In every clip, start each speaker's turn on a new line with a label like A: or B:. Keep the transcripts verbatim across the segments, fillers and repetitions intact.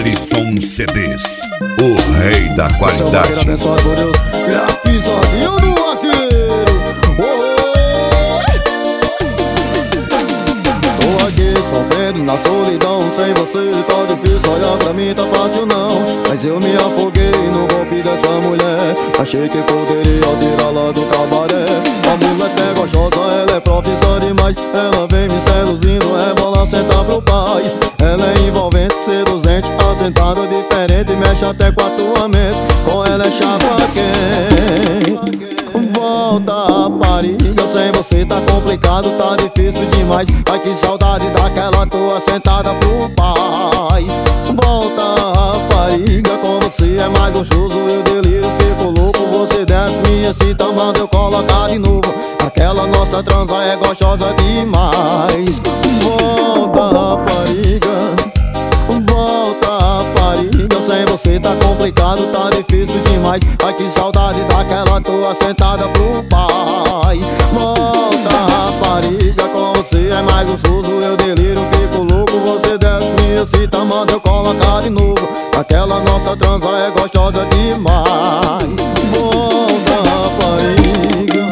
A: Alisson C Ds, o rei da qualidade.
B: Abençoado por Deus, e a pisadinha do arqueiro. Tô aqui sofrendo na solidão, sem você tá difícil, olhar pra mim tá fácil não. Mas eu me afoguei no golpe dessa mulher, achei que poderia tirá-la do cabaré. A mulher é gostosa, ela é profissa demais, ela vem me seduzindo, rebola, senta pro pai. Ela é envolvente, seduzente, assentada diferente, mexe até com a tua mente. Com ela é chapa quente. Volta, rapariga, sem você tá complicado, tá difícil demais. Ai que saudade daquela tua sentada pro pai. Volta, rapariga, com você é mais gostoso, eu deliro, fico louco. Você desce, me excita, manda eu colocar de novo. Aquela nossa transa é gostosa demais. Volta, rapariga, volta, rapariga, sem você tá complicado, tá difícil demais. Ai que saudade daquela tua sentada pro pai. Volta, rapariga, com você é mais gostoso, eu deliro, fico louco. Você desce, me excita, manda eu colocar de novo. Aquela nossa transa é gostosa demais. Volta, rapariga.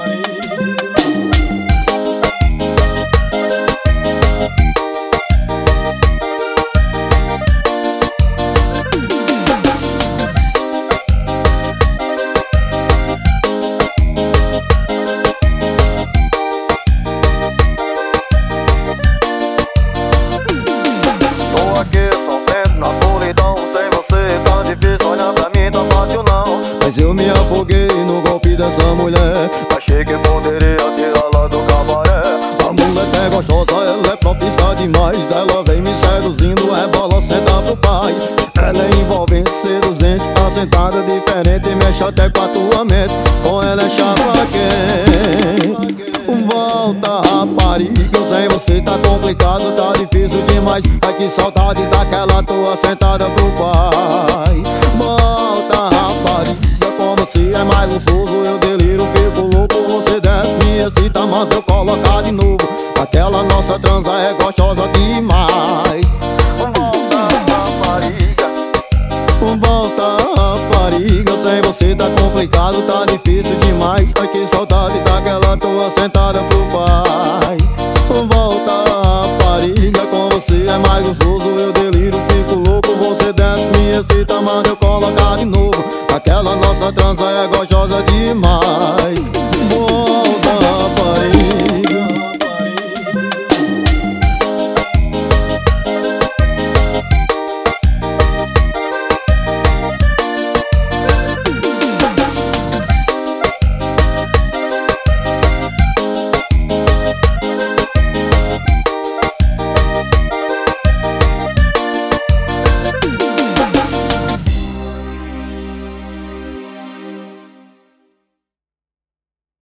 B: Mas eu me afoguei no golpe dessa mulher, achei que poderia tirá-la do cabaré. A mulher é gostosa, ela é profissa demais, ela vem me seduzindo, rebola, senta pro pai. Ela é envolvente, seduzente, assentada diferente, mexe até com a tua mente. Com ela é chapa quente. Volta, rapariga, sem você tá complicado, tá difícil demais. Ai que saudade daquela tua sentada pro pai. Volta, rapariga, com você é mais gostoso, eu deliro, fico louco. Você desce, me excita, manda eu colocar de novo. Aquela nossa transa é gostosa demais. Volta, rapariga, volta, rapariga, sem você tá complicado, tá difícil demais. Ai que saudade daquela tua sentada pro pai. Volta, rapariga, com você é mais gostoso, eu deliro, fico louco. Você desce, me excita, manda eu colocar de novo. Aquela nossa transa é gostosa demais.